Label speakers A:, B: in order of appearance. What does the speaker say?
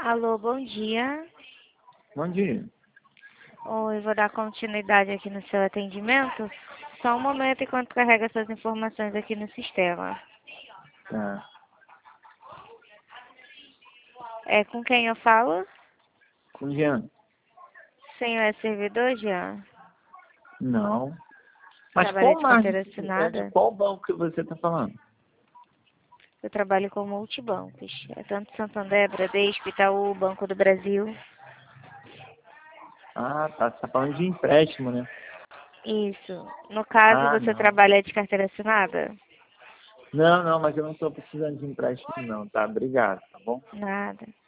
A: Alô, bom dia.
B: Bom dia.
A: Oi, vou dar continuidade aqui no seu atendimento. Só um momento enquanto carrega suas informações aqui no sistema.
B: Tá.
A: É com quem eu falo?
B: Com Jean?
A: Senhor é servidor, Jean?
B: Não. Mas
A: Trabalha
B: qual
A: de
B: margem,
A: carteira
B: de
A: assinada?
B: qual banco que você está falando?
A: Eu trabalho com multibancos. É tanto Santander, Bradesco, Itaú, Banco do Brasil.
B: Ah, tá. Você está falando de empréstimo, né?
A: Isso. No caso,
B: Ah,
A: você
B: não.
A: trabalha de carteira assinada?
B: Não, mas eu não estou precisando de empréstimo, não, tá? Obrigado, tá bom?
A: Nada.